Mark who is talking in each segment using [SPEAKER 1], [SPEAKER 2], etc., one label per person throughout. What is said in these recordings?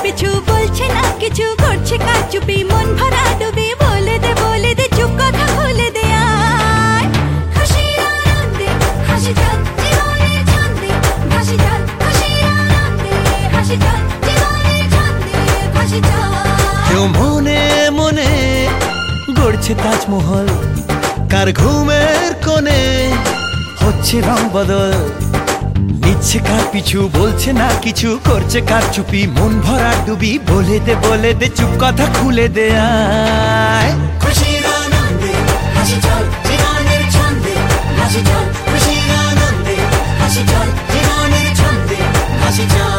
[SPEAKER 1] পিছু বলছে না কিছু, করছে কারচুপি, মন ভরা ডুবি, বলে দে চুপ কথা খুলে দে আয়। খুশির আনন্দে হাসি চল জীবনের ছন্দে ভাসি চল, খুশির আনন্দে হাসি চল জীবনের ছন্দে ভাসি চল।
[SPEAKER 2] কেউ মনে মনে গড়ছে তাজমহল, কার ঘুমের কোণে হচ্ছে রং বদল, নিচ্ছে কার পিছু বলছে না কিছু, করছে কার চুপি, মন ভরা ডুবি, বলে দে চুপ কথা খুলে দে আয়।
[SPEAKER 3] খুশির আনন্দে হাসি চল জীবনের ছন্দে ভাসি চল, খুশির আনন্দে হাসি চল জীবনের ছন্দে ভাসি চল।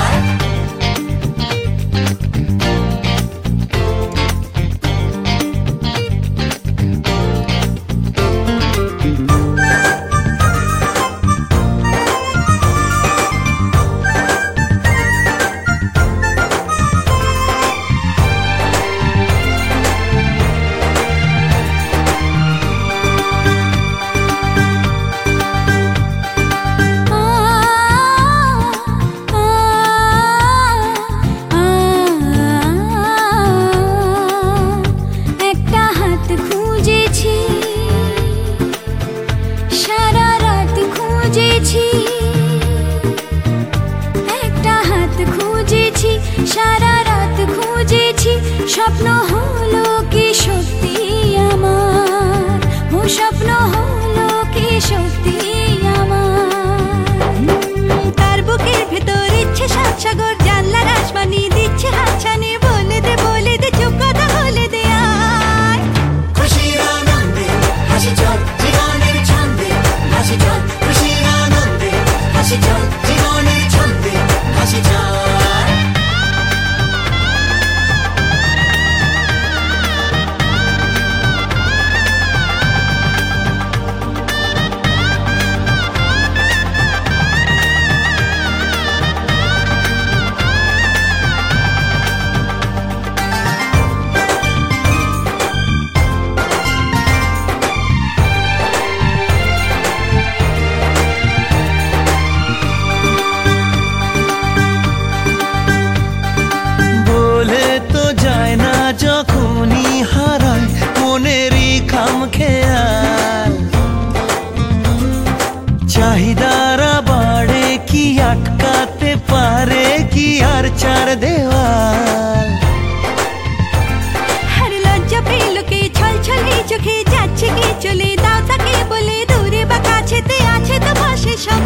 [SPEAKER 1] একটা হাত খুঁজেছি, সারা রাত খুঁজেছি, স্বপ্ন হলো কি সত্যি আমার, ও স্বপ্ন হলো কি সত্যি আমার। তার বুকের ভেতর ইচ্ছে সাত সাগর, জানলার আসমানি দিচ্ছে হাতছানি, বলে দে চুপ কথা বলে দে আয়।
[SPEAKER 3] খুশির আনন্দে হাসি চল জীবনের ছন্দে ভাসি চল, খুশির আনন্দে হাসি চল জীবনের ছন্দে ভাসি চল।
[SPEAKER 2] যখনই হারায় মনেরই খাম খেয়াল, চাহিদারা বাড়ে কি আটকাতে পারে কি আর চার দেওয়াল।
[SPEAKER 1] হর লজ্জা পেল কে ছল ছলে চোখে যাচ্ছে কি চলে, দাও তাকে বলে দূরে বা কাছেতে আছে তো পাশে সব